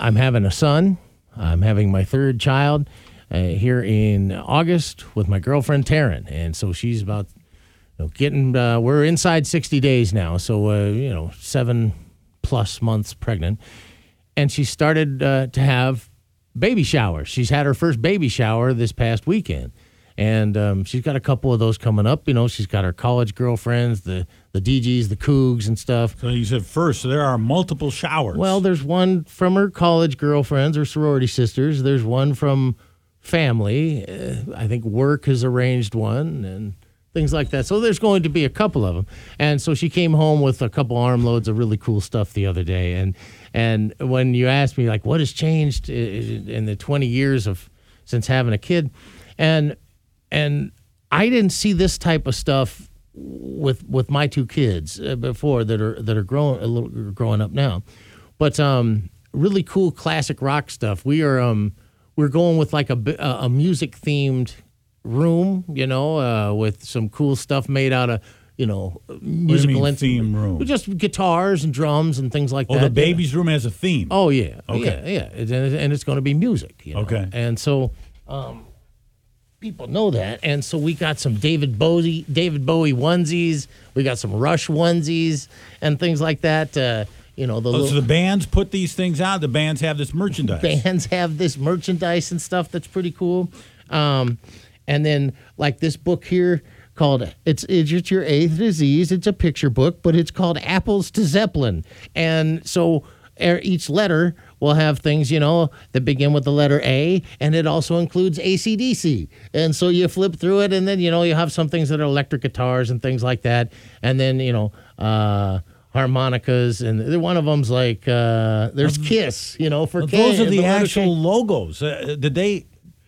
I'm having a son. I'm having my third child here in August with my girlfriend Taryn, and so she's about getting. We're inside 60 days now, so 7+ months pregnant, and she started to have baby showers. She's had her first baby shower this past weekend. And she's got a couple of those coming up. She's got her college girlfriends, the DGs, the Cougs and stuff. So you said first, so there are multiple showers. Well, there's one from her college girlfriends or sorority sisters. There's one from family. I think work has arranged one and things like that. So there's going to be a couple of them. And so she came home with a couple armloads of really cool stuff the other day. And when you asked me, like, what has changed in the 20 years since having a kid? And I didn't see this type of stuff with my two kids before that are growing up now, but really cool classic rock stuff. We're going with like a music themed room, with some cool stuff made out of musical theme room. Just guitars and drums and things like that. Oh, the baby's room has a theme. Oh yeah, okay, yeah, and it's going to be music. Okay, and so. People know that, and so we got some David Bowie onesies. We got some Rush onesies and things like that. So the bands put these things out. The bands have this merchandise. Bands have this merchandise and stuff that's pretty cool. And then like this book here called it's your eighth disease. It's a picture book, but it's called Apples to Zeppelin, and so each letter will have things, that begin with the letter A, and it also includes AC/DC. And so you flip through it, and then, you have some things that are electric guitars and things like that. And then, harmonicas, and one of them's like, there's Kiss, for Kiss. Those are the actual logos. Did they...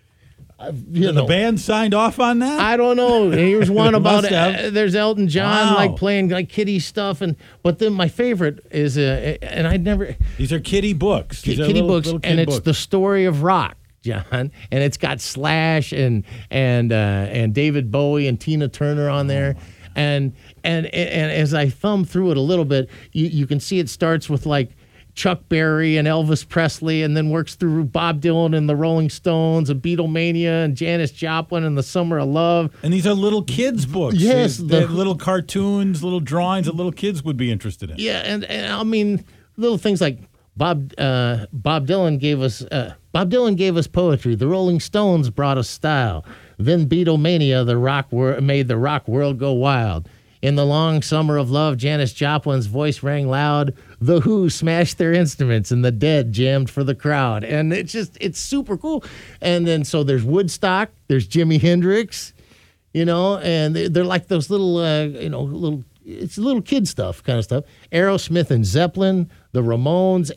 the band signed off on that? I don't know. Here's one about there's Elton John like playing like kiddie stuff, but then my favorite is and I'd never. These are kiddie books. Kiddie books, and it's the story of rock, John, and it's got Slash and David Bowie and Tina Turner on there, and as I thumb through it a little bit, you can see it starts with like Chuck Berry and Elvis Presley, and then works through Bob Dylan and the Rolling Stones and Beatlemania and Janis Joplin and the Summer of Love. And these are little kids' books. Yes. They're little cartoons, little drawings that little kids would be interested in. Yeah, and I mean, little things like Bob Dylan gave us poetry. The Rolling Stones brought us style. Then Beatlemania, made the rock world go wild. In the long summer of love, Janis Joplin's voice rang loud. The Who smashed their instruments, and the Dead jammed for the crowd. And it's super cool. And then so there's Woodstock, there's Jimi Hendrix, and they're like those little, it's little kid stuff, kind of stuff. Aerosmith and Zeppelin, the Ramones,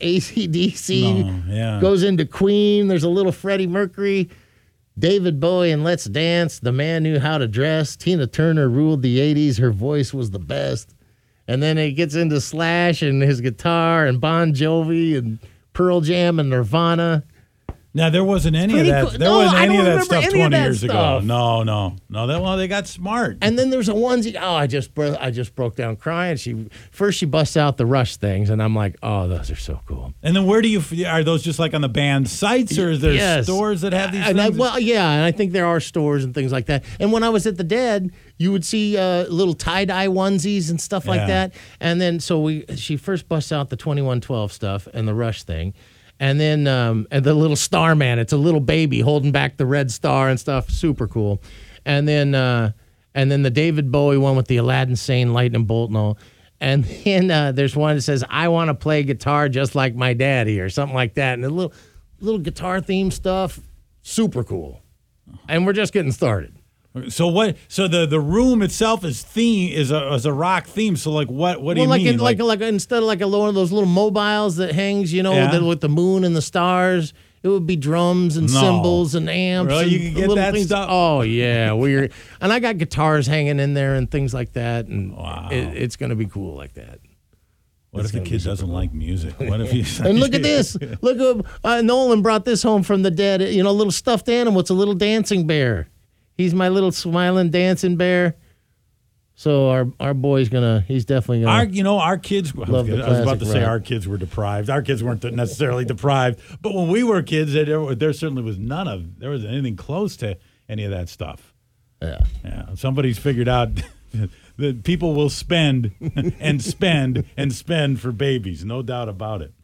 AC/DC, goes into Queen. There's a little Freddie Mercury. David Bowie and Let's Dance, The Man Knew How to Dress. Tina Turner ruled the 80s. Her voice was the best. And then it gets into Slash and his guitar and Bon Jovi and Pearl Jam and Nirvana. Now, there wasn't any of that. There wasn't any of that stuff 20 years ago. No. They got smart. And then there's a onesie. Oh, I just broke down crying. She busts out the Rush things, and I'm like, oh, those are so cool. And then are those just like on the band sites, or is there stores that have these things? And I think there are stores and things like that. And when I was at the Dead, you would see little tie-dye onesies and stuff like that. And then she first busts out the 2112 stuff and the Rush thing. And then and the little Starman, it's a little baby holding back the red star and stuff. Super cool. And then the David Bowie one with the Aladdin Sane lightning bolt and all. And then there's one that says, I want to play guitar just like my daddy, or something like that. And a little guitar theme stuff. Super cool. And we're just getting started. So what? So the room itself is a rock theme. So like what do you mean? Like instead of like one of those little mobiles that hangs, with the moon and the stars, it would be drums and cymbals and amps. Really? You can get that things. stuff? Oh yeah, and I got guitars hanging in there and things like that, and it's going to be cool like that. What if the kid doesn't like music? What if he's and look at this! Look, Nolan brought this home from the Dead. A little stuffed animal. It's a little dancing bear. He's my little smiling dancing bear. So our boy's he's definitely gonna. Our kids. I was about to say our kids were deprived. Our kids weren't necessarily deprived, but when we were kids, there certainly was there was anything close to any of that stuff. Yeah. Somebody's figured out that people will spend and spend and spend for babies, no doubt about it.